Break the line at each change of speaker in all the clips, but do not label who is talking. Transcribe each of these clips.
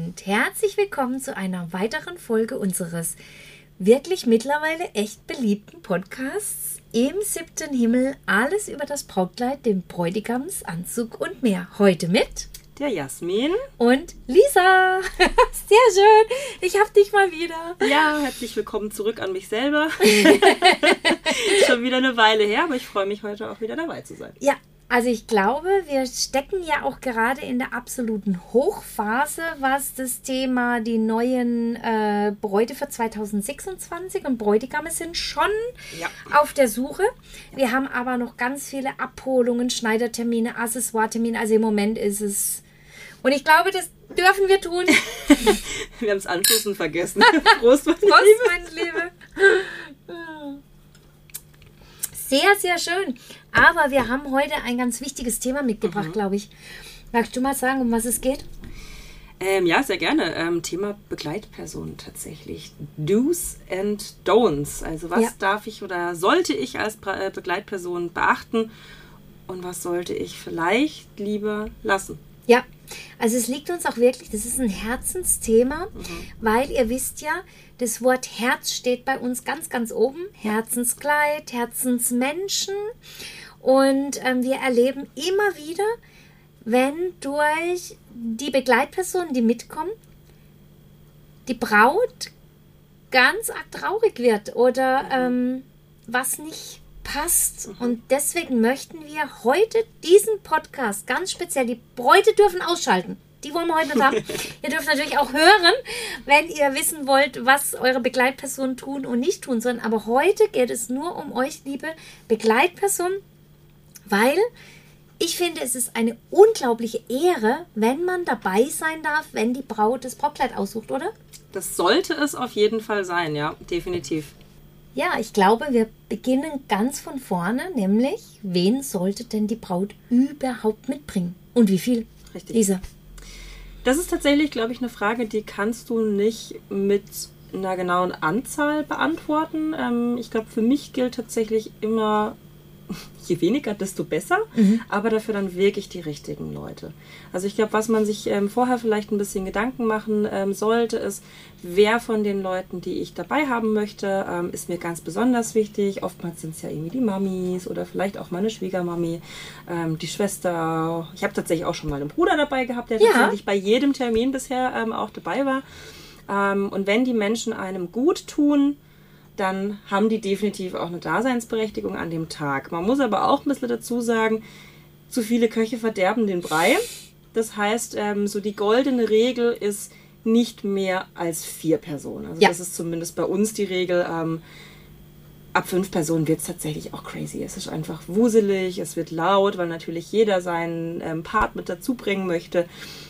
und herzlich willkommen zu einer weiteren Folge unseres wirklich mittlerweile echt beliebten Podcasts Im 7. Himmel, alles über das Brautkleid, den Bräutigamsanzug und mehr. Heute mit
der Jasmin
und Lisa. Sehr schön, ich hab dich mal wieder.
Ja, herzlich willkommen zurück an mich selber. Schon wieder eine Weile her, aber ich freue mich heute auch wieder dabei zu sein.
Ja. Also ich glaube, wir stecken ja auch gerade in der absoluten Hochphase, was das Thema die neuen Bräute für 2026 und Bräutigame sind schon auf der Suche. Wir haben aber noch ganz viele Abholungen, Schneidertermine, Accessoire-Termine. Also im Moment ist es... Und ich glaube, das dürfen wir tun.
Wir haben es Anstoßen vergessen. Prost, meine
Liebe. Sehr, sehr schön. Aber wir haben heute ein ganz wichtiges Thema mitgebracht, glaube ich. Magst du mal sagen, um was es geht?
Ja, sehr gerne. Thema Begleitperson tatsächlich. Do's and Don'ts. Also was darf ich oder sollte ich als Begleitperson beachten und was sollte ich vielleicht lieber lassen?
Ja, also es liegt uns auch wirklich, das ist ein Herzensthema, weil ihr wisst ja, das Wort Herz steht bei uns ganz, ganz oben. Herzenskleid, Herzensmenschen. Und wir erleben immer wieder, wenn durch die Begleitpersonen, die mitkommen, die Braut ganz arg traurig wird oder was nicht passt. Und deswegen möchten wir heute diesen Podcast ganz speziell, die Bräute dürfen ausschalten. Die wollen wir heute nicht haben. Ihr dürft natürlich auch hören, wenn ihr wissen wollt, was eure Begleitpersonen tun und nicht tun sollen. Aber heute geht es nur um euch, liebe Begleitpersonen, weil ich finde, es ist eine unglaubliche Ehre, wenn man dabei sein darf, wenn die Braut das Brautkleid aussucht, oder?
Das sollte es auf jeden Fall sein, ja, definitiv.
Ja, ich glaube, wir beginnen ganz von vorne, nämlich, wen sollte denn die Braut überhaupt mitbringen? Und wie viel?
Richtig.
Lisa.
Das ist tatsächlich, glaube ich, eine Frage, die kannst du nicht mit einer genauen Anzahl beantworten. Ich glaube, für mich gilt tatsächlich immer, je weniger, desto besser, aber dafür dann wirklich die richtigen Leute. Also ich glaube, was man sich vorher vielleicht ein bisschen Gedanken machen sollte, ist, wer von den Leuten, die ich dabei haben möchte, ist mir ganz besonders wichtig. Oftmals sind es ja irgendwie die Mamis oder vielleicht auch meine Schwiegermami, die Schwester. Ich habe tatsächlich auch schon mal einen Bruder dabei gehabt, der tatsächlich bei jedem Termin bisher auch dabei war. Und wenn die Menschen einem gut tun, dann haben die definitiv auch eine Daseinsberechtigung an dem Tag. Man muss aber auch ein bisschen dazu sagen, zu viele Köche verderben den Brei. Das heißt, so die goldene Regel ist nicht mehr als 4 Personen. Also das ist zumindest bei uns die Regel. Ab 5 Personen wird es tatsächlich auch crazy. Es ist einfach wuselig, es wird laut, weil natürlich jeder seinen Part mit dazu bringen möchte.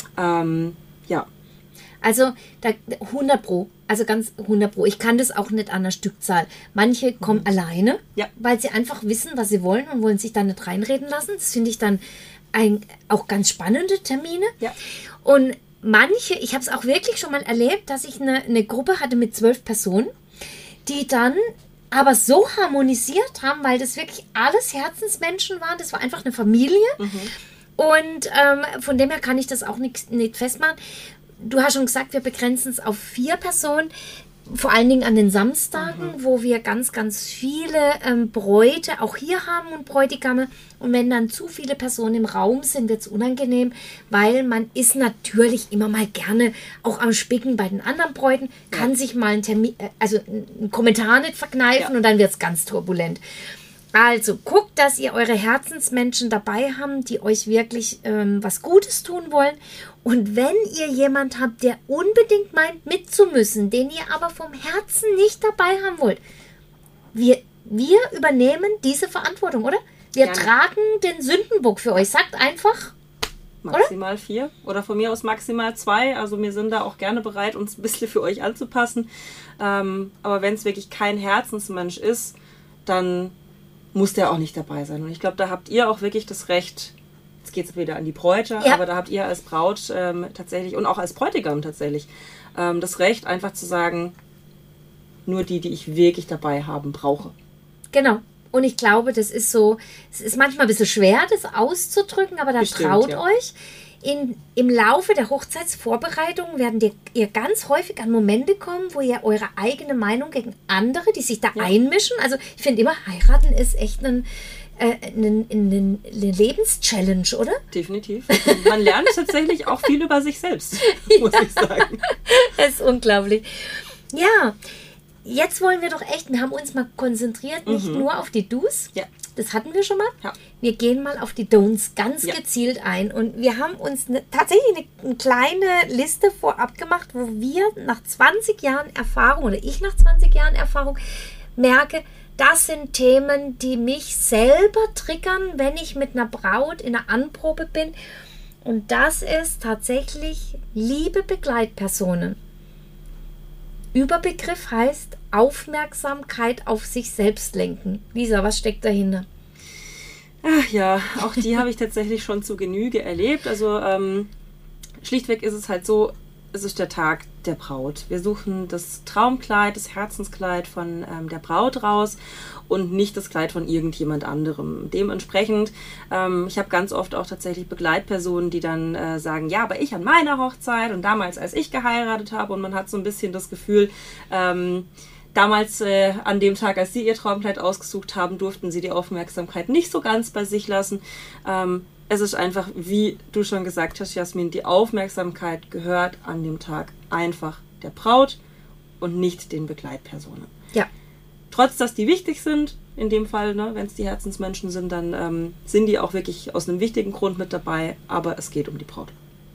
Also 100 Pro, also ganz 100 Pro. Ich kann das auch nicht an der Stückzahl. Manche kommen alleine, weil sie einfach wissen, was sie wollen und wollen sich da nicht reinreden lassen. Das finde ich dann auch ganz spannende Termine. Ja. Und manche, ich habe es auch wirklich schon mal erlebt, dass ich eine Gruppe hatte mit 12 Personen, die dann aber so harmonisiert haben, weil das wirklich alles Herzensmenschen waren. Das war einfach eine Familie. Und von dem her kann ich das auch nicht festmachen. Du hast schon gesagt, wir begrenzen es auf 4 Personen, vor allen Dingen an den Samstagen, wo wir ganz, ganz viele Bräute auch hier haben und Bräutigame. Und wenn dann zu viele Personen im Raum sind, wird es unangenehm, weil man ist natürlich immer mal gerne auch am Spicken bei den anderen Bräuten, kann sich mal einen Kommentar nicht verkneifen und dann wird es ganz turbulent. Also guckt, dass ihr eure Herzensmenschen dabei habt, die euch wirklich was Gutes tun wollen. Und wenn ihr jemand habt, der unbedingt meint, mitzumüssen, den ihr aber vom Herzen nicht dabei haben wollt, wir übernehmen diese Verantwortung, oder? Wir tragen den Sündenbock für euch. Sagt einfach...
Maximal 4 oder von mir aus maximal 2. Also wir sind da auch gerne bereit, uns ein bisschen für euch anzupassen. Aber wenn es wirklich kein Herzensmensch ist, dann muss der auch nicht dabei sein. Und ich glaube, da habt ihr auch wirklich das Recht, jetzt geht es wieder an die Bräute, aber da habt ihr als Braut tatsächlich und auch als Bräutigam tatsächlich das Recht, einfach zu sagen, nur die ich wirklich dabei haben brauche.
Genau. Und ich glaube, das ist so, es ist manchmal ein bisschen schwer, das auszudrücken, aber da traut euch. im Laufe der Hochzeitsvorbereitung werden ihr ganz häufig an Momente kommen, wo ihr eure eigene Meinung gegen andere, die sich da einmischen. Also ich finde immer, heiraten ist echt eine Lebenschallenge, oder?
Definitiv. Man lernt tatsächlich auch viel über sich selbst, muss ich sagen.
Das ist unglaublich. Ja, jetzt wollen wir doch echt, wir haben uns mal konzentriert, nicht nur auf die Do's. Ja. Das hatten wir schon mal. Ja. Wir gehen mal auf die Don'ts ganz gezielt ein. Und wir haben uns tatsächlich eine kleine Liste vorab gemacht, wo wir nach 20 Jahren Erfahrung, oder ich nach 20 Jahren Erfahrung, merke, das sind Themen, die mich selber triggern, wenn ich mit einer Braut in einer Anprobe bin. Und das ist tatsächlich liebe Begleitpersonen. Überbegriff heißt Aufmerksamkeit auf sich selbst lenken. Lisa, was steckt dahinter?
Ach ja, auch die habe ich tatsächlich schon zu Genüge erlebt. Also schlichtweg ist es halt so, es ist der Tag der Braut. Wir suchen das Traumkleid, das Herzenskleid von der Braut raus und nicht das Kleid von irgendjemand anderem. Dementsprechend, ich habe ganz oft auch tatsächlich Begleitpersonen, die dann sagen, ja, aber ich an meiner Hochzeit und damals, als ich geheiratet habe, und man hat so ein bisschen das Gefühl, damals an dem Tag, als sie ihr Traumkleid ausgesucht haben, durften sie die Aufmerksamkeit nicht so ganz bei sich lassen. Es ist einfach, wie du schon gesagt hast, Jasmin, die Aufmerksamkeit gehört an dem Tag einfach der Braut und nicht den Begleitpersonen.
Ja.
Trotz, dass die wichtig sind, in dem Fall, ne, wenn es die Herzensmenschen sind, dann sind die auch wirklich aus einem wichtigen Grund mit dabei, aber es geht um die Braut.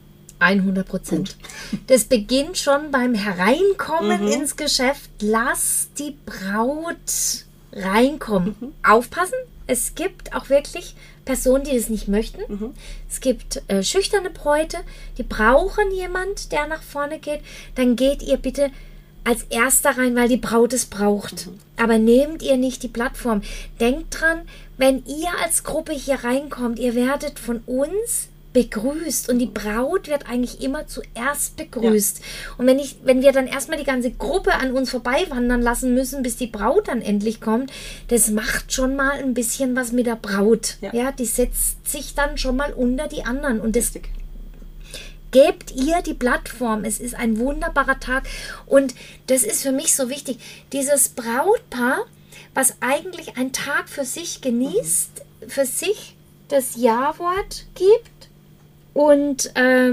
100%. Das beginnt schon beim Hereinkommen ins Geschäft. Lass die Braut reinkommen. Aufpassen, es gibt auch wirklich Personen, die das nicht möchten. Es gibt schüchterne Bräute, die brauchen jemand, der nach vorne geht. Dann geht ihr bitte als Erster rein, weil die Braut es braucht. Aber nehmt ihr nicht die Plattform. Denkt dran, wenn ihr als Gruppe hier reinkommt, ihr werdet von uns begrüßt und die Braut wird eigentlich immer zuerst begrüßt. Ja. Und wenn wir dann erstmal die ganze Gruppe an uns vorbeiwandern lassen müssen, bis die Braut dann endlich kommt, das macht schon mal ein bisschen was mit der Braut. Ja, die setzt sich dann schon mal unter die anderen und das gebt ihr die Plattform. Es ist ein wunderbarer Tag und das ist für mich so wichtig. Dieses Brautpaar, was eigentlich einen Tag für sich genießt, für sich das Ja-Wort gibt. Und,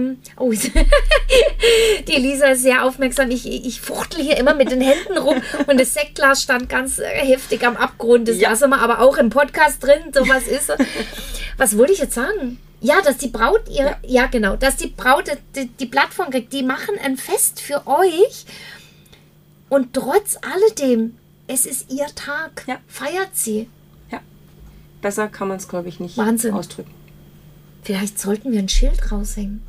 die Lisa ist sehr aufmerksam. Ich fuchtel hier immer mit den Händen rum und das Sektglas stand ganz heftig am Abgrund. Das lassen wir aber auch im Podcast drin. Sowas ist. Was wollte ich jetzt sagen? Ja, dass die Braut dass die Braut die Plattform kriegt. Die machen ein Fest für euch und trotz alledem, es ist ihr Tag. Ja. Feiert sie.
Ja. Besser kann man es, glaube ich, nicht ausdrücken.
Vielleicht sollten wir ein Schild raushängen.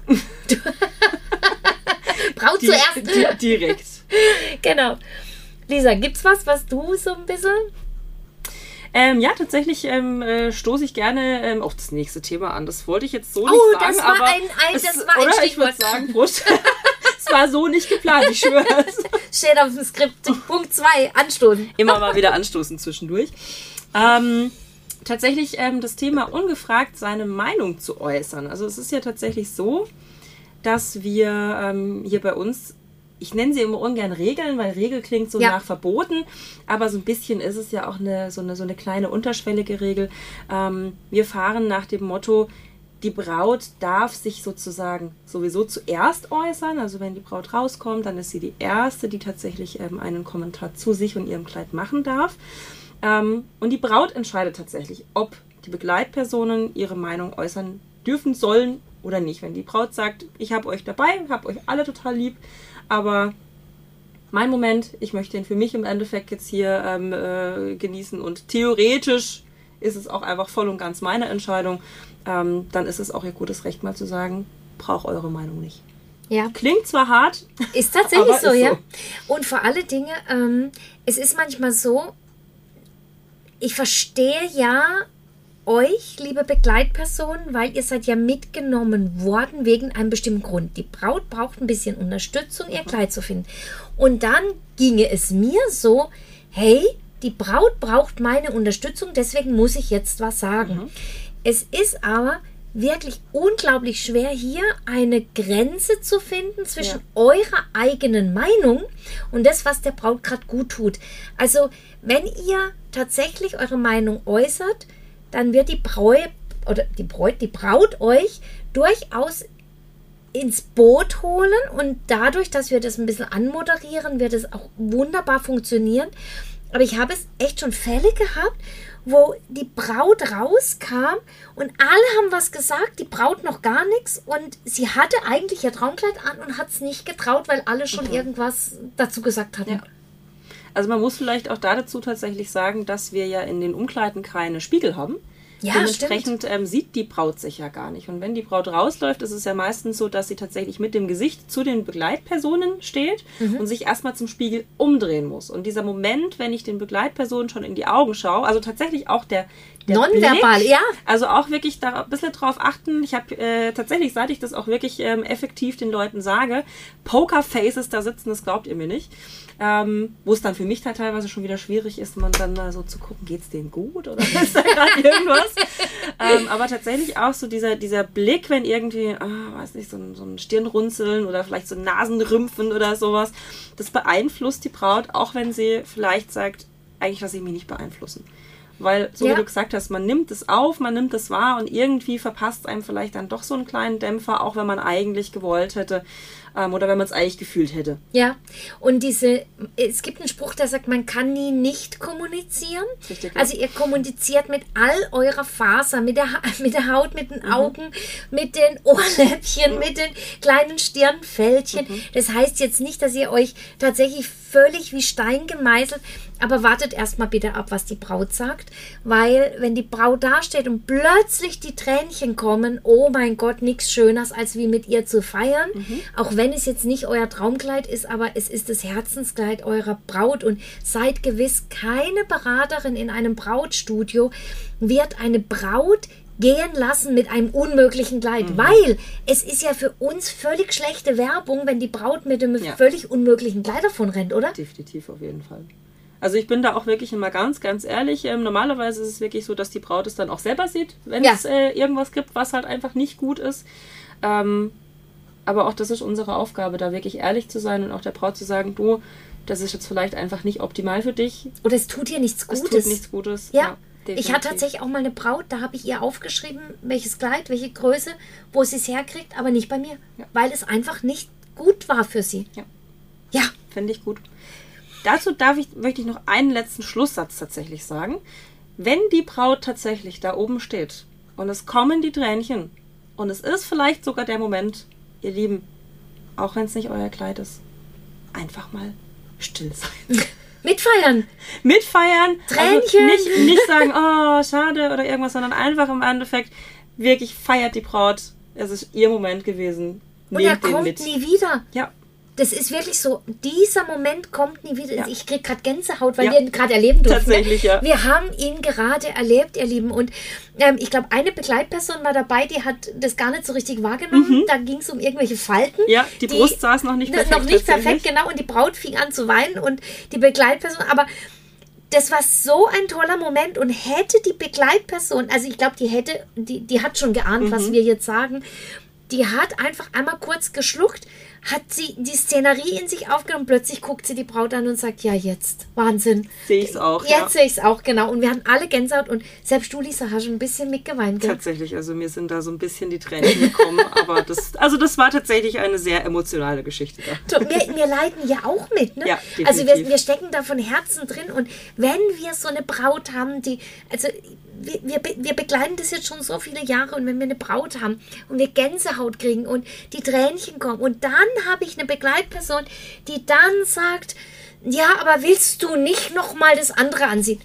Braut zuerst.
Direkt.
Genau. Lisa, gibt's was du so ein bisschen...
Ja, tatsächlich stoße ich gerne auf das nächste Thema an. Das wollte ich jetzt so nicht sagen.
Das war ein Stichwort.
Ich würde sagen, Prost. Es war so nicht geplant, ich schwöre es.
Steht auf dem Skript. Punkt 2, anstoßen.
Immer mal wieder anstoßen zwischendurch. Tatsächlich das Thema ungefragt seine Meinung zu äußern. Also es ist ja tatsächlich so, dass wir hier bei uns, ich nenne sie immer ungern Regeln, weil Regel klingt so nach verboten, aber so ein bisschen ist es ja auch so eine kleine unterschwellige Regel. Wir fahren nach dem Motto, die Braut darf sich sozusagen sowieso zuerst äußern. Also wenn die Braut rauskommt, dann ist sie die Erste, die tatsächlich einen Kommentar zu sich und ihrem Kleid machen darf. Und die Braut entscheidet tatsächlich, ob die Begleitpersonen ihre Meinung äußern dürfen, sollen oder nicht. Wenn die Braut sagt, ich habe euch dabei, habe euch alle total lieb, aber mein Moment, ich möchte ihn für mich im Endeffekt jetzt hier genießen und theoretisch ist es auch einfach voll und ganz meine Entscheidung, dann ist es auch ihr gutes Recht mal zu sagen, brauche eure Meinung nicht.
Ja.
Klingt zwar hart,
ist tatsächlich so, ja. Und vor alle Dinge, es ist manchmal so, ich verstehe ja euch, liebe Begleitpersonen, weil ihr seid ja mitgenommen worden wegen einem bestimmten Grund. Die Braut braucht ein bisschen Unterstützung, ihr Kleid zu finden. Und dann ginge es mir so, hey, die Braut braucht meine Unterstützung, deswegen muss ich jetzt was sagen. Es ist aber wirklich unglaublich schwer, hier eine Grenze zu finden zwischen eurer eigenen Meinung und das, was der Braut gerade gut tut. Also, wenn ihr tatsächlich eure Meinung äußert, dann wird die Braut euch durchaus ins Boot holen und dadurch, dass wir das ein bisschen anmoderieren, wird es auch wunderbar funktionieren. Aber ich habe es echt schon Fälle gehabt, wo die Braut rauskam und alle haben was gesagt, die Braut noch gar nichts und sie hatte eigentlich ihr Traumkleid an und hat es nicht getraut, weil alle schon irgendwas dazu gesagt hatten.
Ja. Also man muss vielleicht auch dazu tatsächlich sagen, dass wir ja in den Umkleiden keine Spiegel haben. Ja, dementsprechend sieht die Braut sich ja gar nicht. Und wenn die Braut rausläuft, ist es ja meistens so, dass sie tatsächlich mit dem Gesicht zu den Begleitpersonen steht und sich erstmal zum Spiegel umdrehen muss. Und dieser Moment, wenn ich den Begleitpersonen schon in die Augen schaue, also tatsächlich auch der
nonverbal,
Blick, also auch wirklich da ein bisschen drauf achten. Ich habe tatsächlich, seit ich das auch wirklich effektiv den Leuten sage, Pokerfaces da sitzen, das glaubt ihr mir nicht. Wo es dann für mich teilweise schon wieder schwierig ist, man dann da so zu gucken, geht's denen gut oder ist da gerade irgendwas? Aber tatsächlich auch so dieser Blick, wenn irgendwie, weiß nicht, so ein Stirnrunzeln oder vielleicht so ein Nasenrümpfen oder sowas, das beeinflusst die Braut, auch wenn sie vielleicht sagt, eigentlich lasse ich mich nicht beeinflussen. Weil, so wie du gesagt hast, man nimmt es auf, man nimmt es wahr und irgendwie verpasst einem vielleicht dann doch so einen kleinen Dämpfer, auch wenn man eigentlich gewollt hätte oder wenn man es eigentlich gefühlt hätte.
Ja, und es gibt einen Spruch, der sagt, man kann nie nicht kommunizieren. Richtig, ja. Also ihr kommuniziert mit all eurer Faser, mit der Haut, mit den Augen, mit den Ohrläppchen, mit den kleinen Stirnfältchen. Das heißt jetzt nicht, dass ihr euch tatsächlich völlig wie Stein gemeißelt, aber wartet erstmal bitte ab, was die Braut sagt, weil wenn die Braut dasteht und plötzlich die Tränchen kommen, oh mein Gott, nichts Schöneres, als wie mit ihr zu feiern, auch wenn es jetzt nicht euer Traumkleid ist, aber es ist das Herzenskleid eurer Braut und seid gewiss, keine Beraterin in einem Brautstudio wird eine Braut gehen lassen mit einem unmöglichen Kleid, weil es ist ja für uns völlig schlechte Werbung, wenn die Braut mit einem völlig unmöglichen Kleid davon rennt, oder?
Definitiv, auf jeden Fall. Also ich bin da auch wirklich immer ganz, ganz ehrlich. Normalerweise ist es wirklich so, dass die Braut es dann auch selber sieht, wenn es irgendwas gibt, was halt einfach nicht gut ist. Aber auch das ist unsere Aufgabe, da wirklich ehrlich zu sein und auch der Braut zu sagen, du, das ist jetzt vielleicht einfach nicht optimal für dich.
Oder es tut dir nichts Gutes.
Es tut nichts Gutes.
Ja. Ich hatte tatsächlich auch mal eine Braut, da habe ich ihr aufgeschrieben, welches Kleid, welche Größe, wo sie es herkriegt, aber nicht bei mir, weil es einfach nicht gut war für sie. Ja.
Finde ich gut. Dazu möchte ich noch einen letzten Schlusssatz tatsächlich sagen. Wenn die Braut tatsächlich da oben steht und es kommen die Tränchen und es ist vielleicht sogar der Moment, ihr Lieben, auch wenn es nicht euer Kleid ist, einfach mal still sein.
Mitfeiern.
Tränchen. Also nicht sagen, oh, schade oder irgendwas, sondern einfach im Endeffekt wirklich feiert die Braut. Es ist ihr Moment gewesen.
Und er kommt nie wieder.
Ja.
Das ist wirklich so, dieser Moment kommt nie wieder. Ja. Ich kriege gerade Gänsehaut, weil wir ihn gerade erleben durften.
Tatsächlich, ja.
Wir haben ihn gerade erlebt, ihr Lieben. Und ich glaube, eine Begleitperson war dabei, die hat das gar nicht so richtig wahrgenommen. Da ging es um irgendwelche Falten.
Ja, die Brust saß noch nicht perfekt.
Noch nicht perfekt, genau. Und die Braut fing an zu weinen und die Begleitperson, aber das war so ein toller Moment und hätte die Begleitperson, also ich glaube, die hat schon geahnt, was wir jetzt sagen, die hat einfach einmal kurz geschluckt, hat sie die Szenerie in sich aufgenommen, plötzlich guckt sie die Braut an und sagt, ja jetzt, Wahnsinn.
Sehe ich es auch,
Jetzt sehe ich es auch, genau. Und wir hatten alle Gänsehaut und selbst du, Lisa, hast schon ein bisschen mitgeweint. Gell?
Tatsächlich, also mir sind da so ein bisschen die Tränen gekommen, aber das war tatsächlich eine sehr emotionale Geschichte.
Wir leiden ja auch mit, ne?
Ja, definitiv.
Also wir stecken da von Herzen drin und wenn wir so eine Braut haben, wir begleiten das jetzt schon so viele Jahre und wenn wir eine Braut haben und wir Gänsehaut kriegen und die Tränchen kommen und dann habe ich eine Begleitperson, die dann sagt, ja, aber willst du nicht nochmal das andere anziehen?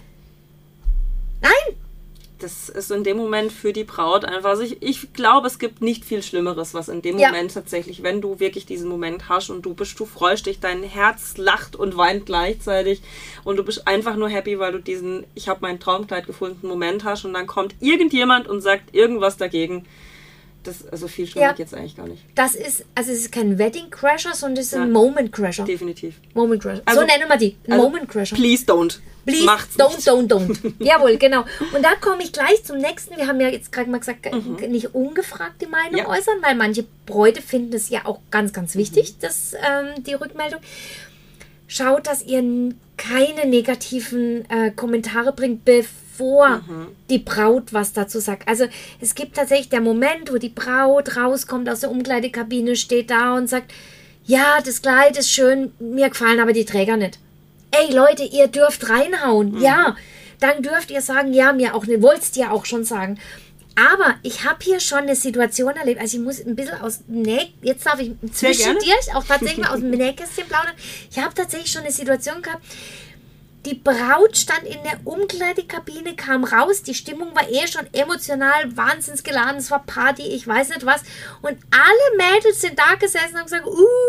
Nein!
Das ist in dem Moment für die Braut einfach, also ich glaube, es gibt nicht viel Schlimmeres, was in dem Moment tatsächlich, wenn du wirklich diesen Moment hast und du freust dich, dein Herz lacht und weint gleichzeitig und du bist einfach nur happy, weil du diesen, ich habe mein Traumkleid gefunden, Moment hast und dann kommt irgendjemand und sagt irgendwas dagegen. Also viel schlimmer jetzt eigentlich gar nicht.
Das ist, also es ist kein Wedding Crasher, sondern es ist ein Moment Crasher.
Definitiv.
Moment Crasher. Also, so nennen wir die. Moment Crasher.
Please don't.
Please don't. Jawohl, genau. Und da komme ich gleich zum nächsten. Wir haben ja jetzt gerade mal gesagt, nicht ungefragt die Meinung äußern, weil manche Bräute finden es ja auch ganz, ganz wichtig, dass die Rückmeldung. Schaut, dass ihr keine negativen Kommentare bringt, bevor die Braut was dazu sagt. Also es gibt tatsächlich der Moment, wo die Braut rauskommt aus der Umkleidekabine, steht da und sagt, ja, das Kleid ist schön, mir gefallen aber die Träger nicht. Ey Leute, ihr dürft reinhauen, ja. Dann dürft ihr sagen, ja, mir auch nicht, wollt's dir auch schon sagen. Aber ich habe hier schon eine Situation erlebt, also ich muss ein bisschen aus dem jetzt darf ich zwischendurch auch tatsächlich mal aus dem Nähkästchen plaudern. Ich habe tatsächlich schon eine Situation gehabt, die Braut stand in der Umkleidekabine, kam raus, die Stimmung war schon emotional, wahnsinnig geladen, es war Party, ich weiß nicht was. Und alle Mädels sind da gesessen und haben gesagt,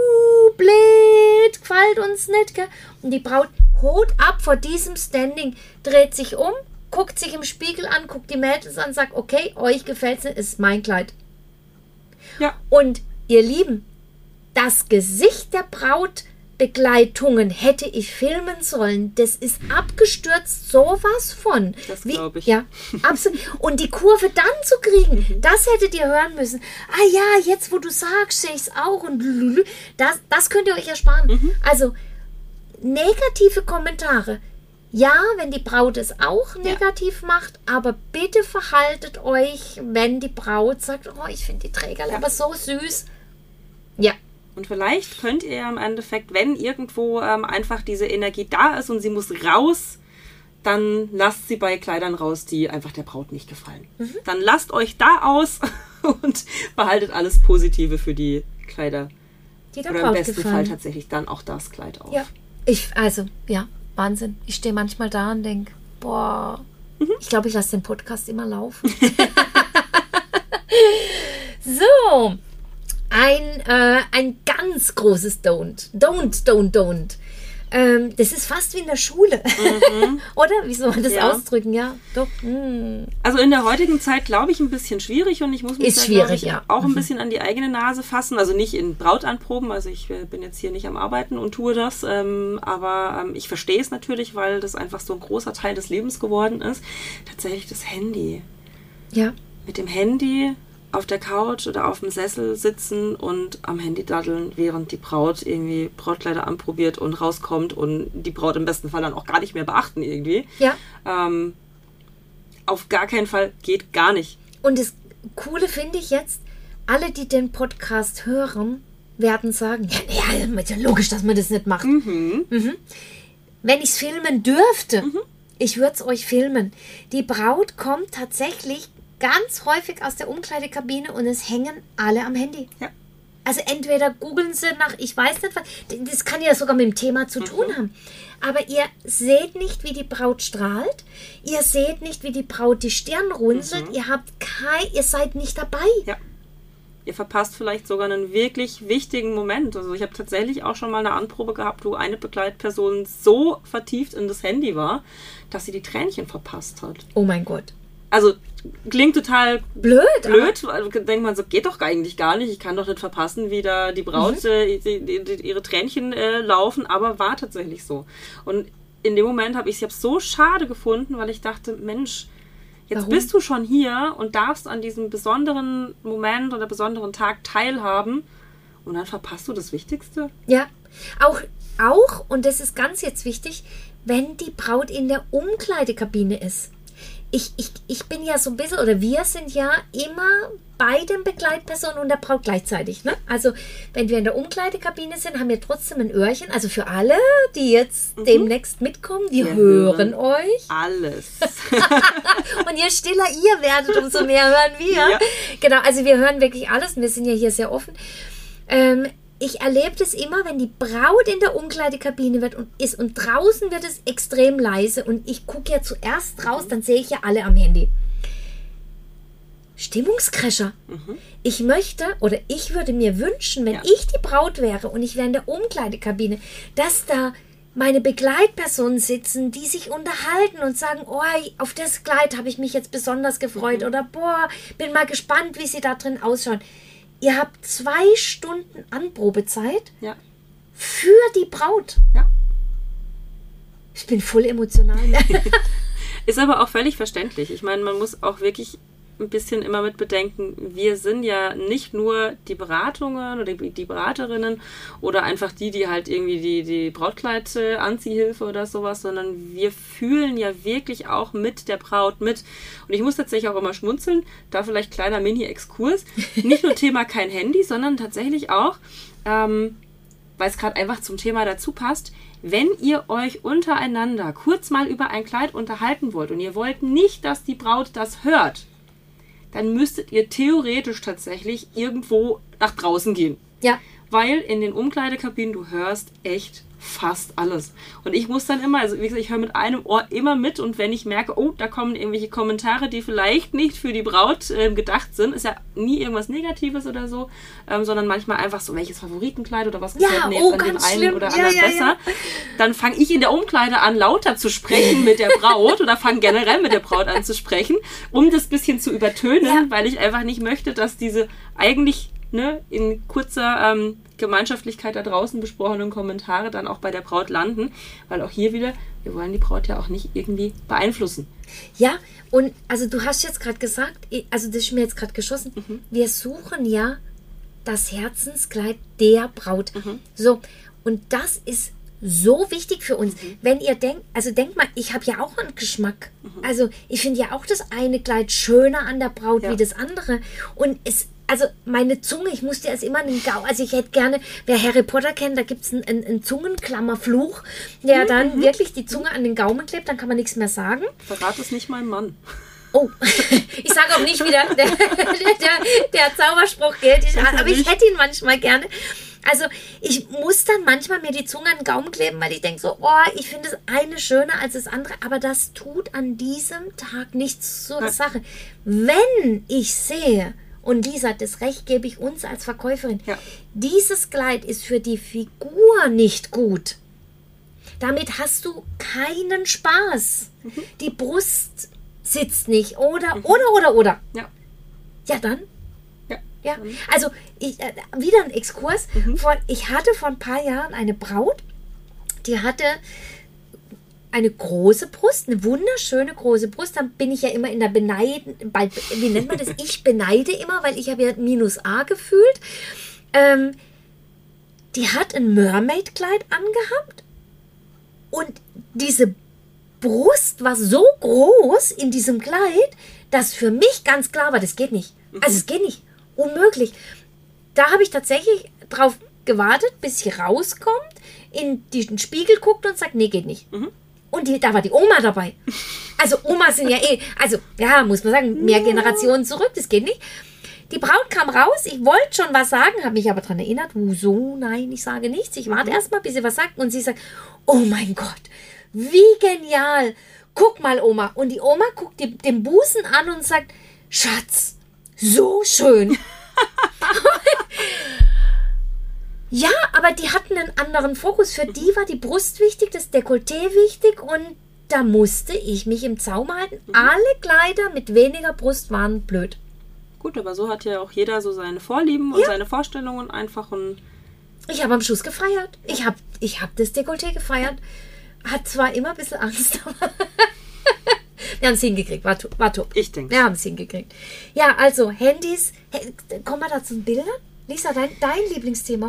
blöd, gefällt uns nicht. Gell? Und die Braut holt ab vor diesem Standing, dreht sich um, guckt sich im Spiegel an, guckt die Mädels an, sagt, okay, euch gefällt es nicht, ist mein Kleid. Ja. Und ihr Lieben, das Gesicht der Brautbegleitungen hätte ich filmen sollen. Das ist abgestürzt, sowas von.
Das glaube ich.
Ja, absolut. Und die Kurve dann zu kriegen, das hättet ihr hören müssen. Ah ja, jetzt wo du sagst, sehe ich es auch. Und das könnt ihr euch ersparen. Also, negative Kommentare. Ja, wenn die Braut es auch negativ macht, aber bitte verhaltet euch, wenn die Braut sagt, oh, ich finde die Träger aber so süß. Ja.
Und vielleicht könnt ihr im Endeffekt, wenn irgendwo einfach diese Energie da ist und sie muss raus, dann lasst sie bei Kleidern raus, die einfach der Braut nicht gefallen. Dann lasst euch da aus und behaltet alles Positive für die Kleider.
Die der
Oder
Braut
im besten
gefallen.
Fall tatsächlich dann auch das Kleid auf.
Ja, Wahnsinn. Ich stehe manchmal da und denke, boah, ich glaube, ich lasse den Podcast immer laufen. So, ein ganz großes Don't. Don't. Das ist fast wie in der Schule. Oder? Wie soll man das ausdrücken? Ja, doch.
Also in der heutigen Zeit, glaube ich, ein bisschen schwierig und ich muss mich auch ein bisschen an die eigene Nase fassen. Also nicht in Brautanproben, also ich bin jetzt hier nicht am Arbeiten und tue das, aber ich verstehe es natürlich, weil das einfach so ein großer Teil des Lebens geworden ist. Tatsächlich das Handy.
Ja.
Mit dem Handy auf der Couch oder auf dem Sessel sitzen und am Handy daddeln, während die Braut irgendwie Brautkleider anprobiert und rauskommt und die Braut im besten Fall dann auch gar nicht mehr beachten irgendwie.
Ja.
Auf gar keinen Fall, geht gar nicht.
Und das Coole finde ich jetzt, alle, die den Podcast hören, werden sagen, ja, ist ja logisch, dass man das nicht macht. Wenn ich es filmen dürfte, ich würde es euch filmen. Die Braut kommt tatsächlich ganz häufig aus der Umkleidekabine und es hängen alle am Handy.
Ja.
Also entweder googeln sie nach, ich weiß nicht was, das kann ja sogar mit dem Thema zu tun haben. Aber ihr seht nicht, wie die Braut strahlt, ihr seht nicht, wie die Braut die Stirn runzelt, ihr seid nicht dabei.
Ja. Ihr verpasst vielleicht sogar einen wirklich wichtigen Moment. Also ich habe tatsächlich auch schon mal eine Anprobe gehabt, wo eine Begleitperson so vertieft in das Handy war, dass sie die Tränchen verpasst hat.
Oh mein Gott.
Also klingt total
blöd.
Denkt man so, geht doch eigentlich gar nicht. Ich kann doch nicht verpassen, wie da die Braut ihre Tränchen laufen, aber war tatsächlich so. Und in dem Moment habe ich es so schade gefunden, weil ich dachte, Mensch, jetzt bist du schon hier und darfst an diesem besonderen Moment oder besonderen Tag teilhaben und dann verpasst du das Wichtigste.
Ja, auch, und das ist ganz jetzt wichtig, wenn die Braut in der Umkleidekabine ist. Ich bin ja so ein bisschen, oder wir sind ja immer bei den Begleitpersonen und der Braut gleichzeitig. Ne? Also wenn wir in der Umkleidekabine sind, haben wir trotzdem ein Öhrchen. Also für alle, die jetzt demnächst mitkommen, wir hören euch.
Alles.
Und je stiller ihr werdet, umso mehr hören wir. Ja. Genau, also wir hören wirklich alles und wir sind ja hier sehr offen. Ich erlebe das immer, wenn die Braut in der Umkleidekabine ist und draußen wird es extrem leise und ich gucke ja zuerst raus, dann sehe ich ja alle am Handy. Stimmungscrasher. Ich würde mir wünschen, wenn ich die Braut wäre und ich wäre in der Umkleidekabine, dass da meine Begleitpersonen sitzen, die sich unterhalten und sagen, oh, auf das Kleid habe ich mich jetzt besonders gefreut oder boah, bin mal gespannt, wie sie da drin ausschauen. Ihr habt 2 Stunden Anprobezeit für die Braut.
Ja.
Ich bin voll emotional.
Ist aber auch völlig verständlich. Ich meine, man muss auch wirklich ein bisschen immer mit bedenken, wir sind ja nicht nur die Beratungen oder die Beraterinnen oder einfach die halt irgendwie die Brautkleid-Anziehhilfe oder sowas, sondern wir fühlen ja wirklich auch mit der Braut mit. Und ich muss tatsächlich auch immer schmunzeln, da vielleicht kleiner Mini-Exkurs. Nicht nur Thema kein Handy, sondern tatsächlich auch, weil es gerade einfach zum Thema dazu passt, wenn ihr euch untereinander kurz mal über ein Kleid unterhalten wollt und ihr wollt nicht, dass die Braut das hört, dann müsstet ihr theoretisch tatsächlich irgendwo nach draußen gehen.
Ja.
Weil in den Umkleidekabinen du hörst echt fast alles. Und ich muss dann immer, also wie gesagt, ich höre mit einem Ohr immer mit und wenn ich merke, oh, da kommen irgendwelche Kommentare, die vielleicht nicht für die Braut gedacht sind, ist ja nie irgendwas Negatives oder so, sondern manchmal einfach so, welches Favoritenkleid oder was gefällt mir jetzt an dem einen oder anderen besser. Dann fange ich in der Umkleide an, lauter zu sprechen mit der Braut oder fange generell mit der Braut an zu sprechen, um das bisschen zu übertönen, weil ich einfach nicht möchte, dass diese eigentlich in kurzer Gemeinschaftlichkeit da draußen besprochenen Kommentare dann auch bei der Braut landen, weil auch hier wieder, wir wollen die Braut ja auch nicht irgendwie beeinflussen.
Ja, und also du hast jetzt gerade gesagt, also das ist mir jetzt gerade geschossen, wir suchen ja das Herzenskleid der Braut. So, und das ist so wichtig für uns. Wenn ihr denkt, also denkt mal, ich habe ja auch einen Geschmack. Also ich finde ja auch das eine Kleid schöner an der Braut wie das andere. Und also meine Zunge, ich musste erst immer einen Gaumen, also ich hätte gerne, wer Harry Potter kennt, da gibt es einen Zungenklammerfluch, der dann wirklich die Zunge an den Gaumen klebt, dann kann man nichts mehr sagen.
Verrat es nicht meinem Mann.
Oh, ich sage auch nicht wieder der Zauberspruch gilt, aber ich hätte ihn manchmal gerne. Also ich muss dann manchmal mir die Zunge an den Gaumen kleben, weil ich denke so, oh, ich finde das eine schöner als das andere, aber das tut an diesem Tag nichts zur Sache. Wenn ich sehe, und Lisa, das Recht gebe ich uns als Verkäuferin, dieses Kleid ist für die Figur nicht gut. Damit hast du keinen Spaß. Die Brust sitzt nicht. Oder.
Ja.
Ja, dann.
Ja.
Also, wieder ein Exkurs. Ich hatte vor ein paar Jahren eine Braut, die hatte eine große Brust, eine wunderschöne große Brust. Dann bin ich ja immer in der wie nennt man das? Ich beneide immer, weil ich habe ja -A gefühlt. Die hat ein Mermaid-Kleid angehabt und diese Brust war so groß in diesem Kleid, dass für mich ganz klar war, das geht nicht. Also es geht nicht. Unmöglich. Da habe ich tatsächlich drauf gewartet, bis sie rauskommt, in den Spiegel guckt und sagt, nee, geht nicht. Und da war die Oma dabei. Also Omas sind ja muss man sagen, mehr Generationen zurück, das geht nicht. Die Braut kam raus, ich wollte schon was sagen, habe mich aber daran erinnert, so, nein, ich sage nichts, ich warte erst mal, bis sie was sagt. Und sie sagt, oh mein Gott, wie genial, guck mal, Oma. Und die Oma guckt den Busen an und sagt, Schatz, so schön. Ja, aber die hatten einen anderen Fokus. Für die war die Brust wichtig, das Dekolleté wichtig und da musste ich mich im Zaum halten. Alle Kleider mit weniger Brust waren blöd.
Gut, aber so hat ja auch jeder so seine Vorlieben und seine Vorstellungen einfach. Und
ich habe am Schluss gefeiert. Ich hab das Dekolleté gefeiert. Hat zwar immer ein bisschen Angst, aber wir haben es hingekriegt. War top.
Ich denke.
Wir haben es hingekriegt. Ja, also Handys. Kommen wir da zu den Bildern? Lisa, dein Lieblingsthema?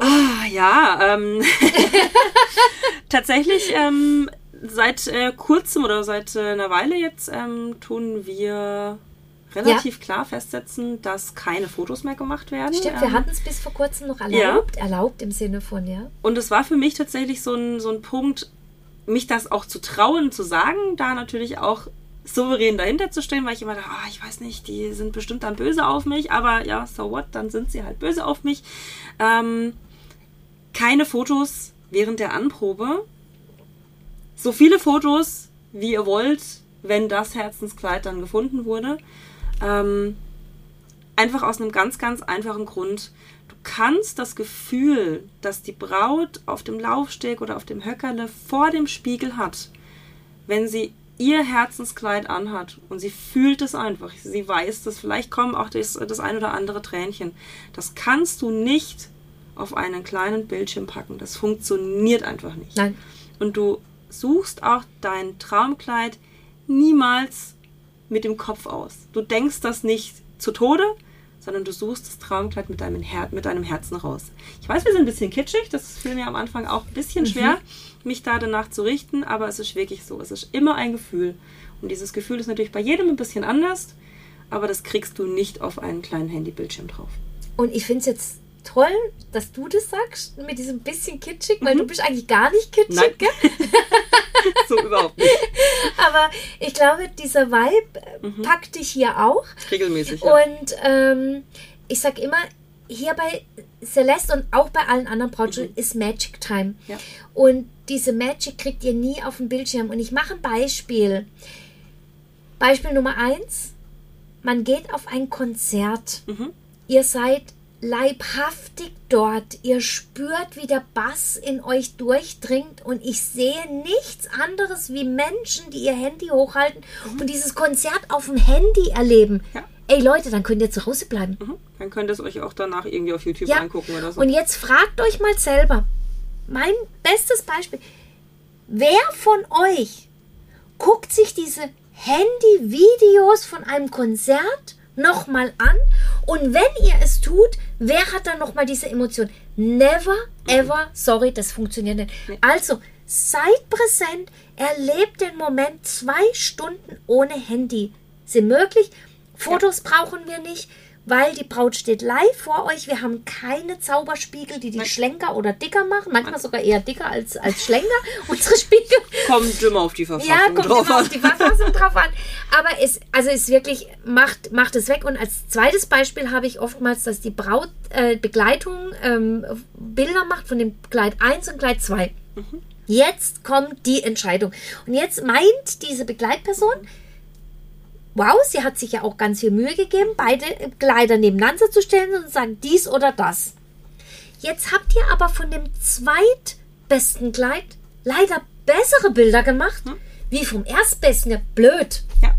Tatsächlich seit kurzem oder seit einer Weile jetzt tun wir relativ klar festsetzen, dass keine Fotos mehr gemacht werden.
Stimmt, wir hatten es bis vor kurzem noch erlaubt. Ja. Erlaubt im Sinne von, ja.
Und es war für mich tatsächlich so ein Punkt, mich das auch zu trauen, zu sagen, da natürlich auch souverän dahinter zu stehen, weil ich immer dachte, ich weiß nicht, die sind bestimmt dann böse auf mich, aber ja, so what, dann sind sie halt böse auf mich. Keine Fotos während der Anprobe. So viele Fotos, wie ihr wollt, wenn das Herzenskleid dann gefunden wurde. Einfach aus einem ganz, ganz einfachen Grund. Du kannst das Gefühl, das die Braut auf dem Laufsteg oder auf dem Höckerle vor dem Spiegel hat, wenn sie ihr Herzenskleid anhat und sie fühlt es einfach, sie weiß das, vielleicht kommen auch das ein oder andere Tränchen, das kannst du nicht auf einen kleinen Bildschirm packen. Das funktioniert einfach nicht.
Nein.
Und du suchst auch dein Traumkleid niemals mit dem Kopf aus. Du denkst das nicht zu Tode, sondern du suchst das Traumkleid mit deinem Herzen raus. Ich weiß, wir sind ein bisschen kitschig, das fiel mir am Anfang auch ein bisschen schwer, mich da danach zu richten, aber es ist wirklich so. Es ist immer ein Gefühl. Und dieses Gefühl ist natürlich bei jedem ein bisschen anders, aber das kriegst du nicht auf einen kleinen Handybildschirm drauf.
Und ich finde es jetzt toll, dass du das sagst, mit diesem bisschen kitschig, weil du bist eigentlich gar nicht kitschig,
Nein.
gell?
So überhaupt nicht.
Aber ich glaube, dieser Vibe packt dich hier auch.
Regelmäßig, ja.
Und ich sag immer, hier bei Celeste und auch bei allen anderen Brautschulen ist Magic Time.
Ja.
Und diese Magic kriegt ihr nie auf dem Bildschirm. Und ich mache ein Beispiel. Beispiel Nummer 1. Man geht auf ein Konzert. Ihr seid leibhaftig dort. Ihr spürt, wie der Bass in euch durchdringt und ich sehe nichts anderes wie Menschen, die ihr Handy hochhalten und dieses Konzert auf dem Handy erleben.
Ja.
Ey Leute, dann könnt ihr zu Hause bleiben.
Dann könnt ihr es euch auch danach irgendwie auf YouTube angucken oder so.
Und jetzt fragt euch mal selber, mein bestes Beispiel, wer von euch guckt sich diese Handy-Videos von einem Konzert nochmal an und wenn ihr es tut, wer hat dann nochmal diese Emotion? Never, ever, sorry, das funktioniert nicht. Also, seid präsent, erlebt den Moment, 2 Stunden ohne Handy. Sind möglich, Fotos brauchen wir nicht, weil die Braut steht live vor euch. Wir haben keine Zauberspiegel, die schlenker oder dicker machen. Manchmal sogar eher dicker als schlenker, unsere Spiegel.
Kommt immer auf die Verfassung
drauf an. Ja, kommt immer auf die Verfassung drauf an. Aber es wirklich, macht es weg. Und als zweites Beispiel habe ich oftmals, dass die Braut Begleitung Bilder macht von dem Kleid 1 und Kleid 2. Jetzt kommt die Entscheidung. Und jetzt meint diese Begleitperson, wow, sie hat sich ja auch ganz viel Mühe gegeben, beide Kleider nebeneinander zu stellen und zu sagen, dies oder das. Jetzt habt ihr aber von dem zweitbesten Kleid leider bessere Bilder gemacht, wie vom erstbesten. Blöd.
Ja.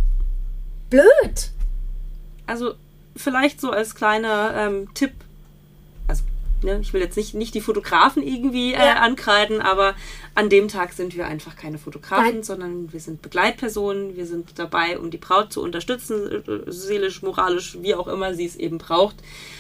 Blöd.
Also vielleicht so als kleiner Tipp, also ich will jetzt nicht die Fotografen irgendwie ankreiden, aber an dem Tag sind wir einfach keine Fotografen, sondern wir sind Begleitpersonen, wir sind dabei, um die Braut zu unterstützen, seelisch, moralisch, wie auch immer sie es eben braucht.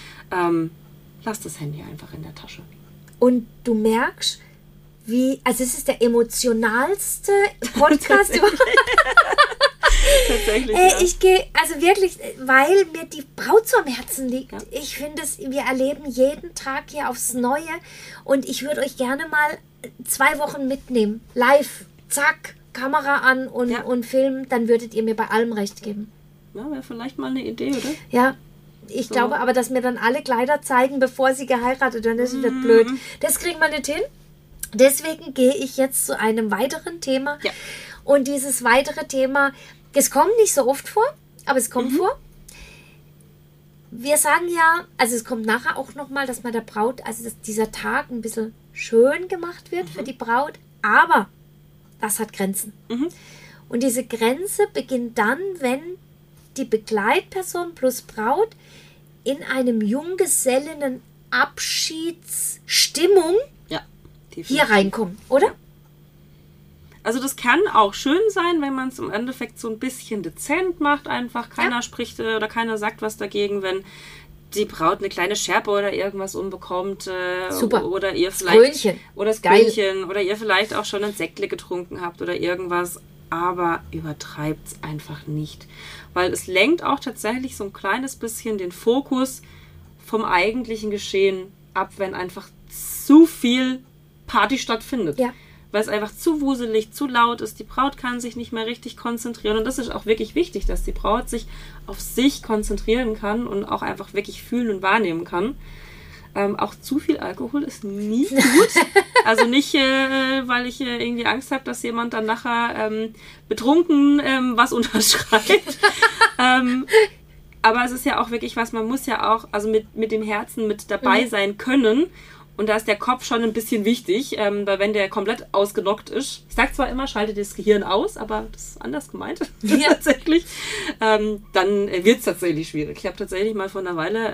Lass das Handy einfach in der Tasche.
Und du merkst, also es ist der emotionalste Podcast überhaupt.
Tatsächlich,
Ich gehe, also wirklich, weil mir die Braut so am Herzen liegt. Ja. Ich finde wir erleben jeden Tag hier aufs Neue und ich würde euch gerne mal 2 Wochen mitnehmen. Live, zack, Kamera an und Film, dann würdet ihr mir bei allem recht geben.
Ja, wäre vielleicht mal eine Idee, oder?
Ja, ich glaube aber, dass mir dann alle Kleider zeigen, bevor sie geheiratet werden, das wird blöd. Das kriegen wir nicht hin. Deswegen gehe ich jetzt zu einem weiteren Thema.
Ja.
Und dieses weitere Thema, es kommt nicht so oft vor, aber es kommt vor. Wir sagen ja, also es kommt nachher auch nochmal, dass man der Braut, also dass dieser Tag ein bisschen schön gemacht wird für die Braut, aber das hat Grenzen. Und diese Grenze beginnt dann, wenn die Begleitperson plus Braut in einem junggesellenen Abschiedsstimmung hier reinkommen, oder? Ja.
Also das kann auch schön sein, wenn man es im Endeffekt so ein bisschen dezent macht, einfach keiner spricht oder keiner sagt was dagegen, wenn die Braut eine kleine Schärpe oder irgendwas umbekommt.
Super.
Oder ihr vielleicht
Krönchen.
Oder das Krönchen oder ihr vielleicht auch schon ein Säckle getrunken habt oder irgendwas, aber übertreibt es einfach nicht, weil es lenkt auch tatsächlich so ein kleines bisschen den Fokus vom eigentlichen Geschehen ab, wenn einfach zu viel Party stattfindet.
Ja.
Weil es einfach zu wuselig, zu laut ist. Die Braut kann sich nicht mehr richtig konzentrieren. Und das ist auch wirklich wichtig, dass die Braut sich auf sich konzentrieren kann und auch einfach wirklich fühlen und wahrnehmen kann. Auch zu viel Alkohol ist nie gut. Also nicht, weil ich irgendwie Angst habe, dass jemand dann nachher betrunken was unterschreibt. Aber es ist ja auch wirklich was, man muss ja auch also mit dem Herzen mit dabei sein können. Und da ist der Kopf schon ein bisschen wichtig, weil wenn der komplett ausgenockt ist, ich sage zwar immer, schaltet das Gehirn aus, aber das ist anders gemeint, tatsächlich, dann wird es tatsächlich schwierig. Ich habe tatsächlich mal vor einer Weile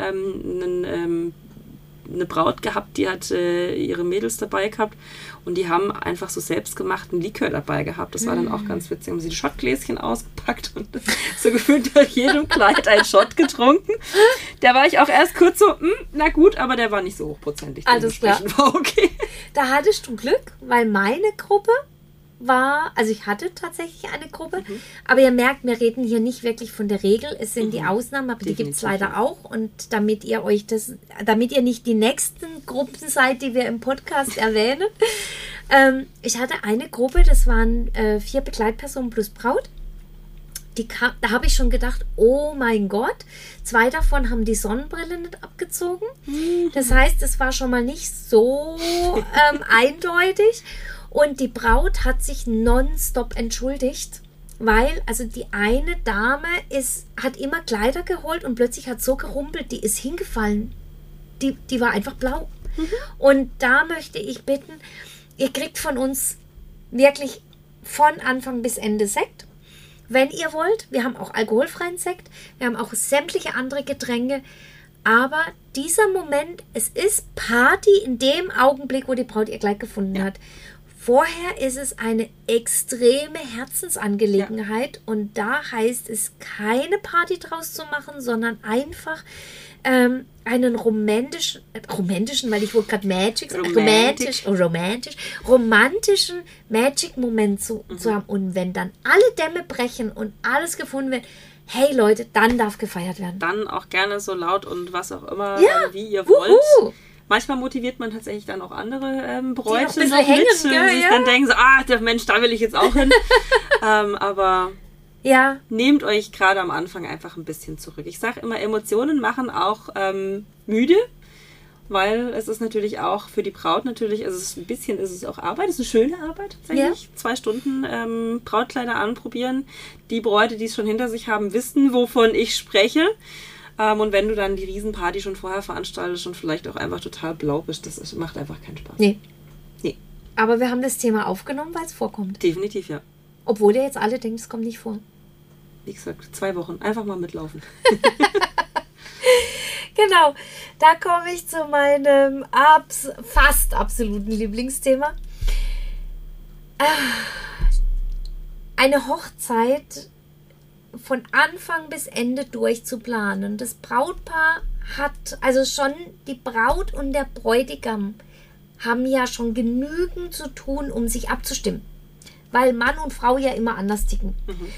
eine Braut gehabt, die hat ihre Mädels dabei gehabt und die haben einfach so selbstgemachten Likör dabei gehabt. Das war dann auch ganz witzig. Haben sie die Schottgläschen ausgepackt und so gefühlt durch jedem Kleid einen Shot getrunken. Da war ich auch erst kurz so, na gut, aber der war nicht so hochprozentig.
Alles klar.
War okay.
Da hattest du Glück, weil meine Gruppe war, also ich hatte tatsächlich eine Gruppe, aber ihr merkt, wir reden hier nicht wirklich von der Regel, es sind die Ausnahmen, aber die gibt es leider auch und damit ihr nicht die nächsten Gruppen seid, die wir im Podcast erwähnen. Ich hatte eine Gruppe, das waren 4 Begleitpersonen plus Braut. Da habe ich schon gedacht, oh mein Gott, 2 davon haben die Sonnenbrille nicht abgezogen. Das heißt, es war schon mal nicht so eindeutig. Und die Braut hat sich nonstop entschuldigt, weil also die eine Dame hat immer Kleider geholt und plötzlich hat so gerumpelt, die ist hingefallen. Die war einfach blau. Und da möchte ich bitten, ihr kriegt von uns wirklich von Anfang bis Ende Sekt. Wenn ihr wollt, wir haben auch alkoholfreien Sekt, wir haben auch sämtliche andere Getränke, aber dieser Moment, es ist Party in dem Augenblick, wo die Braut ihr Kleid gefunden hat. Vorher ist es eine extreme Herzensangelegenheit und da heißt es, keine Party draus zu machen, sondern einfach einen romantischen, weil ich wollte gerade romantischen Magic-Moment zu haben. Und wenn dann alle Dämme brechen und alles gefunden wird, hey Leute, dann darf gefeiert werden.
Dann auch gerne so laut und was auch immer, wie ihr wollt. Manchmal motiviert man tatsächlich dann auch andere Bräute
die noch ein bisschen hängen,
die sich dann denken so, der Mensch, da will ich jetzt auch hin. Aber nehmt euch gerade am Anfang einfach ein bisschen zurück. Ich sage immer, Emotionen machen auch müde, weil es ist natürlich auch für die Braut natürlich, also ist es auch Arbeit, es ist eine schöne Arbeit tatsächlich. 2 Stunden Brautkleider anprobieren. Die Bräute, die es schon hinter sich haben, wissen, wovon ich spreche. Und wenn du dann die Riesenparty schon vorher veranstaltest und vielleicht auch einfach total blau bist, macht einfach keinen Spaß.
Nee. Aber wir haben das Thema aufgenommen, weil es vorkommt.
Definitiv, ja.
Obwohl ihr jetzt alle denkt, es kommt nicht vor.
Wie gesagt, 2 Wochen. Einfach mal mitlaufen.
Genau. Da komme ich zu meinem fast absoluten Lieblingsthema. Eine Hochzeit von Anfang bis Ende durchzuplanen. Das Brautpaar also schon die Braut und der Bräutigam haben ja schon genügend zu tun, um sich abzustimmen. Weil Mann und Frau ja immer anders ticken.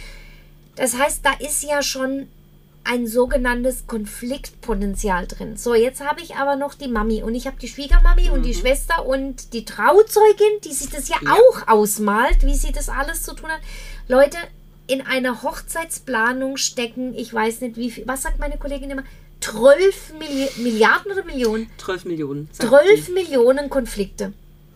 Das heißt, da ist ja schon ein sogenanntes Konfliktpotenzial drin. So, jetzt habe ich aber noch die Mami und ich habe die Schwiegermami und die Schwester und die Trauzeugin, die sich das ja auch ausmalt, wie sie das alles zu tun hat. Leute, in einer Hochzeitsplanung stecken, ich weiß nicht wie viel, was sagt meine Kollegin immer, 12 Milliarden oder Millionen?
12 Millionen.
12 Millionen Konflikte.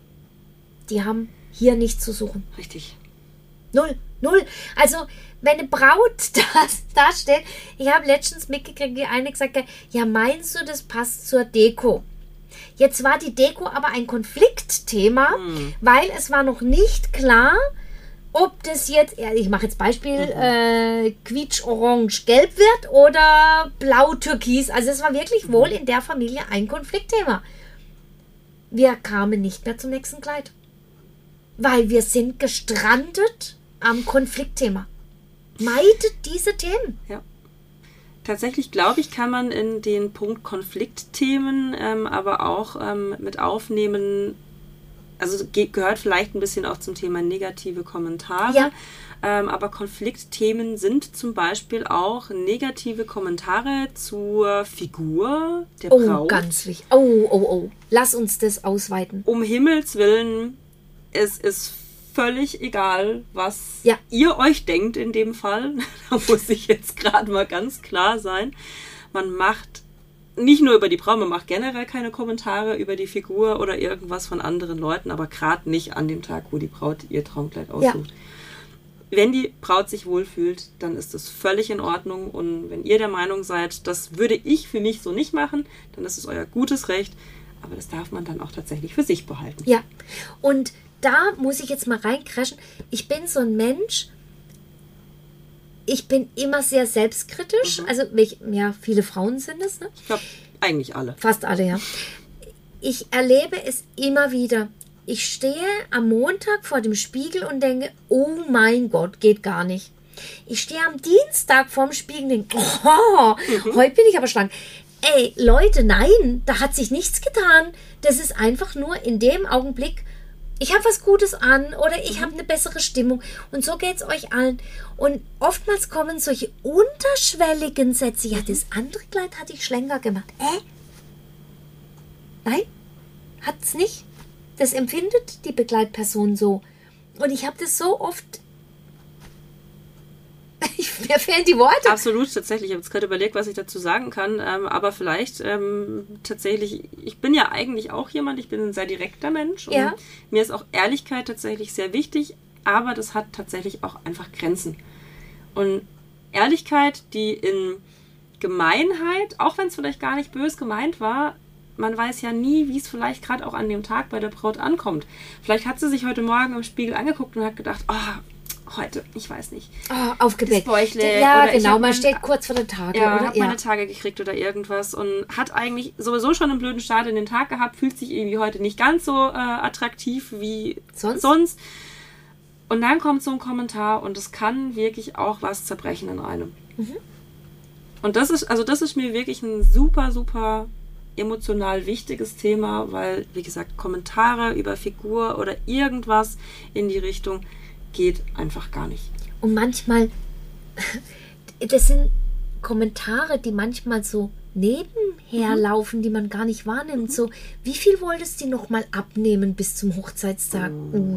Die haben hier nichts zu suchen.
Richtig.
Null. Also, wenn eine Braut da steht, ich habe letztens mitgekriegt, die eine gesagt hat, ja, meinst du, das passt zur Deko? Jetzt war die Deko aber ein Konfliktthema, weil es war noch nicht klar, ob das jetzt, ich mache jetzt Beispiel, quietsch-orange-gelb wird oder blau-türkis. Also es war wirklich wohl in der Familie ein Konfliktthema. Wir kamen nicht mehr zum nächsten Kleid. Weil wir sind gestrandet am Konfliktthema. Meidet diese Themen.
Ja. Tatsächlich, glaube ich, kann man in den Punkt Konfliktthemen aber auch mit aufnehmen. Also gehört vielleicht ein bisschen auch zum Thema negative Kommentare.
Ja.
Aber Konfliktthemen sind zum Beispiel auch negative Kommentare zur Figur der Braut.
Oh, ganz wichtig. Oh. Lass uns das ausweiten.
Um Himmels Willen, es ist völlig egal, was ihr euch denkt in dem Fall. Da muss ich jetzt gerade mal ganz klar sein. Man macht nicht nur über die Braut, man macht generell keine Kommentare über die Figur oder irgendwas von anderen Leuten, aber gerade nicht an dem Tag, wo die Braut ihr Traumkleid aussucht. wenn die Braut sich wohlfühlt, dann ist das völlig in Ordnung. Und wenn ihr der Meinung seid, das würde ich für mich so nicht machen, dann ist es euer gutes Recht. Aber das darf man dann auch tatsächlich für sich behalten.
Ja, und da muss ich jetzt mal reincrashen. Ich bin so ein Mensch, ich bin immer sehr selbstkritisch. Also, viele Frauen sind es, ne?
Ich glaube, eigentlich alle.
Fast alle, ja. Ich erlebe es immer wieder. Ich stehe am Montag vor dem Spiegel und denke, oh mein Gott, geht gar nicht. Ich stehe am Dienstag vorm Spiegel und denke, heute bin ich aber schlank. Ey, Leute, nein, da hat sich nichts getan. Das ist einfach nur in dem Augenblick, ich habe was Gutes an oder ich habe eine bessere Stimmung. Und so geht es euch allen. Und oftmals kommen solche unterschwelligen Sätze. Ja, das andere Kleid hatte ich schlanker gemacht. Nein, hat es nicht. Das empfindet die Begleitperson so. Und ich habe das so oft... Mir fehlen die Worte.
Absolut, tatsächlich. Ich habe jetzt gerade überlegt, was ich dazu sagen kann. Aber vielleicht tatsächlich, ich bin ja eigentlich auch jemand, ich bin ein sehr direkter Mensch. Und mir ist auch Ehrlichkeit tatsächlich sehr wichtig. Aber das hat tatsächlich auch einfach Grenzen. Und Ehrlichkeit, die in Gemeinheit, auch wenn es vielleicht gar nicht böse gemeint war, man weiß ja nie, wie es vielleicht gerade auch an dem Tag bei der Braut ankommt. Vielleicht hat sie sich heute Morgen im Spiegel angeguckt und hat gedacht, heute, ich weiß nicht.
Aufgeweckt.
Das Bäuchle.
Ja, genau, man steht kurz vor der Tage,
oder?
Hat
meine Tage gekriegt oder irgendwas und hat eigentlich sowieso schon einen blöden Start in den Tag gehabt, fühlt sich irgendwie heute nicht ganz so attraktiv wie sonst. Und dann kommt so ein Kommentar und es kann wirklich auch was zerbrechen in einem. Und das ist mir wirklich ein super, super emotional wichtiges Thema, weil, wie gesagt, Kommentare über Figur oder irgendwas in die Richtung geht einfach gar nicht.
Und manchmal, das sind Kommentare, die manchmal so nebenher laufen, die man gar nicht wahrnimmt. So, wie viel wolltest du noch mal abnehmen bis zum Hochzeitstag?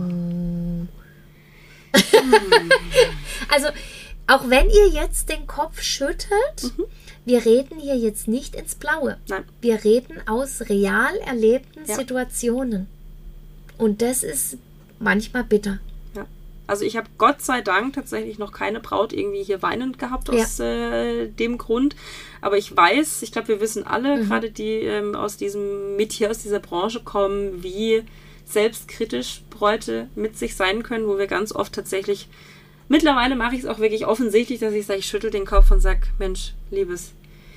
Also, auch wenn ihr jetzt den Kopf schüttelt, wir reden hier jetzt nicht ins Blaue.
Nein.
Wir reden aus real erlebten Situationen. Und das ist manchmal bitter.
Ja. Also ich habe Gott sei Dank tatsächlich noch keine Braut irgendwie hier weinend gehabt aus dem Grund. Aber ich weiß, ich glaube, wir wissen alle, gerade die aus diesem Metier, aus dieser Branche kommen, wie selbstkritisch Bräute mit sich sein können, wo wir ganz oft tatsächlich... Mittlerweile mache ich es auch wirklich offensichtlich, dass ich sage, ich schüttel den Kopf und sage, Mensch, Liebes,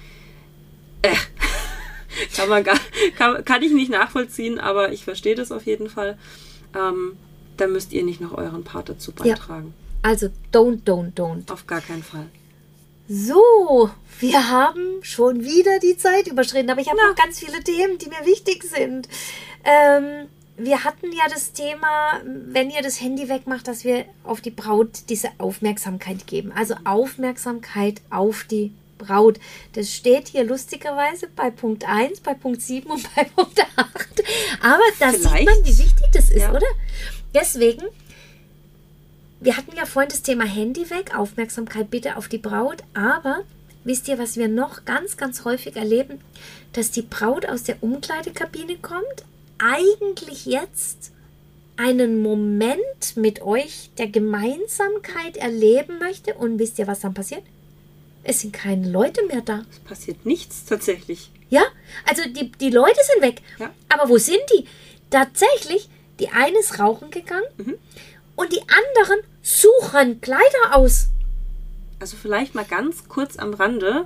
kann ich nicht nachvollziehen, aber ich verstehe das auf jeden Fall. Da müsst ihr nicht noch euren Part dazu beitragen.
Ja. Also don't.
Auf gar keinen Fall.
So, wir haben schon wieder die Zeit überschritten, aber ich habe noch ganz viele Themen, die mir wichtig sind. Wir hatten ja das Thema, wenn ihr das Handy wegmacht, dass wir auf die Braut diese Aufmerksamkeit geben. Also Aufmerksamkeit auf die Braut. Das steht hier lustigerweise bei Punkt 1, bei Punkt 7 und bei Punkt 8. Aber da sieht man, wie wichtig das ist, oder? Deswegen, wir hatten ja vorhin das Thema Handy weg, Aufmerksamkeit bitte auf die Braut. Aber wisst ihr, was wir noch ganz, ganz häufig erleben? Dass die Braut aus der Umkleidekabine kommt, eigentlich jetzt einen Moment mit euch der Gemeinsamkeit erleben möchte und wisst ihr, was dann passiert? Es sind keine Leute mehr da.
Es passiert nichts tatsächlich.
Ja, also die Leute sind weg.
Ja.
Aber wo sind die? Tatsächlich, die eine ist rauchen gegangen und die anderen suchen Kleider aus.
Also vielleicht mal ganz kurz am Rande.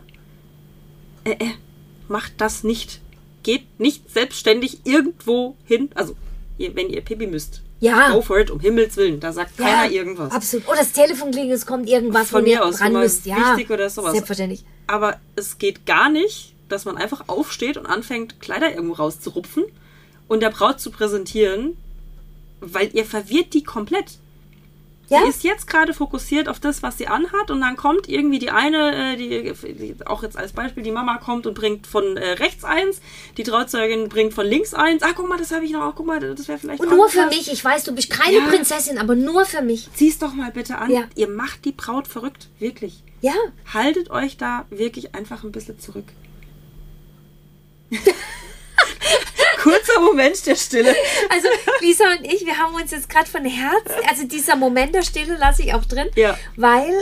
Macht das nicht. Geht nicht selbstständig irgendwo hin. Also, wenn ihr Pipi müsst.
Ja.
Go for it, um Himmels Willen. Da sagt keiner irgendwas.
Absolut. Oder das Telefon klingelt, es kommt irgendwas,
von mir aus
dran müsst. Ja,
wichtig oder sowas.
Selbstverständlich.
Aber es geht gar nicht, dass man einfach aufsteht und anfängt, Kleider irgendwo rauszurupfen und der Braut zu präsentieren, weil ihr verwirrt die komplett. Sie ist jetzt gerade fokussiert auf das, was sie anhat und dann kommt irgendwie die eine, die auch jetzt als Beispiel, die Mama kommt und bringt von rechts eins, die Trauzeugin bringt von links eins. Guck mal, das habe ich noch, guck mal, das wäre vielleicht
und nur für mich, ich weiß, du bist keine Prinzessin, aber nur für mich.
Zieh's doch mal bitte an. Ja. Ihr macht die Braut verrückt, wirklich.
Ja.
Haltet euch da wirklich einfach ein bisschen zurück. Kurzer Moment der Stille.
Also Lisa und ich, wir haben uns jetzt gerade von Herzen, also dieser Moment der Stille lasse ich auch drin, weil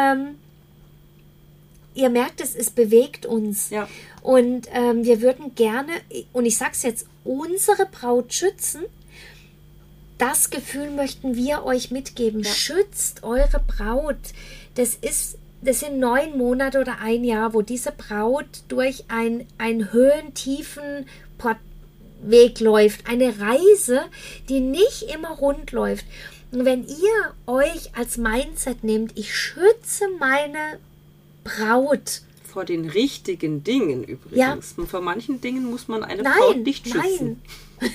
ihr merkt es bewegt uns. Ja. Und wir würden gerne, und ich sag's jetzt, unsere Braut schützen. Das Gefühl möchten wir euch mitgeben. Ja. Schützt eure Braut. Das sind 9 Monate oder ein Jahr, wo diese Braut durch einen höhen-tiefen Weg läuft. Eine Reise, die nicht immer rund läuft. Und wenn ihr euch als Mindset nehmt, ich schütze meine Braut.
Vor den richtigen Dingen übrigens. Ja. Vor manchen Dingen muss man eine Braut nicht schützen. Nein.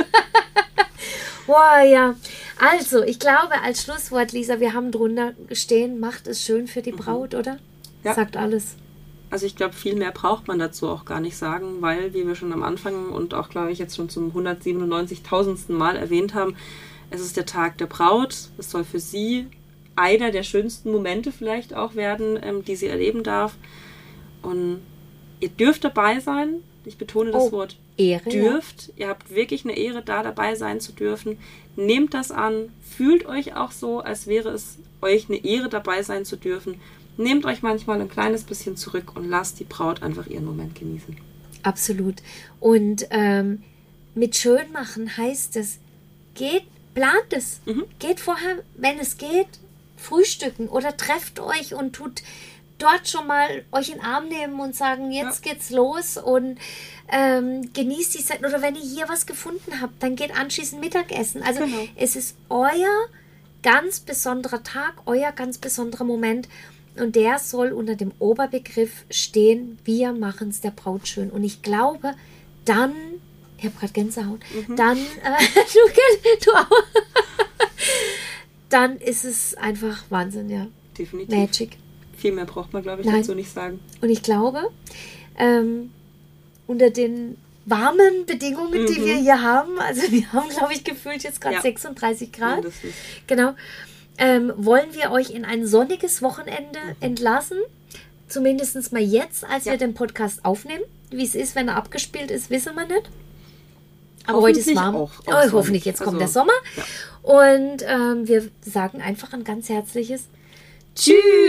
Boah, ja. Also, ich glaube, als Schlusswort, Lisa, wir haben drunter stehen, macht es schön für die Braut, oder? Ja. Sagt alles.
Also ich glaube, viel mehr braucht man dazu auch gar nicht sagen, weil, wie wir schon am Anfang und auch, glaube ich, jetzt schon zum 197.000. Mal erwähnt haben, es ist der Tag der Braut. Es soll für sie einer der schönsten Momente vielleicht auch werden, die sie erleben darf. Und ihr dürft dabei sein. Ich betone das Wort
Ehre,
dürft. Ja. Ihr habt wirklich eine Ehre, da dabei sein zu dürfen. Nehmt das an. Fühlt euch auch so, als wäre es euch eine Ehre, dabei sein zu dürfen. Nehmt euch manchmal ein kleines bisschen zurück und lasst die Braut einfach ihren Moment genießen.
Absolut. Und mit schön machen heißt es, plant es. Geht vorher, wenn es geht, frühstücken oder trefft euch und tut dort schon mal euch in den Arm nehmen und sagen, jetzt geht's los und genießt die Zeit. Oder wenn ihr hier was gefunden habt, dann geht anschließend Mittagessen. Also es ist euer ganz besonderer Tag, euer ganz besonderer Moment und der soll unter dem Oberbegriff stehen, wir machen es der Braut schön. Und ich glaube, dann, ich habe gerade Gänsehaut, dann, du auch, dann ist es einfach Wahnsinn, ja.
Definitiv.
Magic.
Viel mehr braucht man, glaube ich, dazu nicht sagen.
Und ich glaube, unter den warmen Bedingungen, die wir hier haben, also wir haben, glaube ich, gefühlt jetzt gerade 36 Grad, genau, wollen wir euch in ein sonniges Wochenende entlassen. Zumindest mal jetzt, als wir den Podcast aufnehmen. Wie es ist, wenn er abgespielt ist, wissen wir nicht. Aber heute ist warm. Hoffentlich, jetzt kommt der Sommer. Ja. Und wir sagen einfach ein ganz herzliches Tschüss.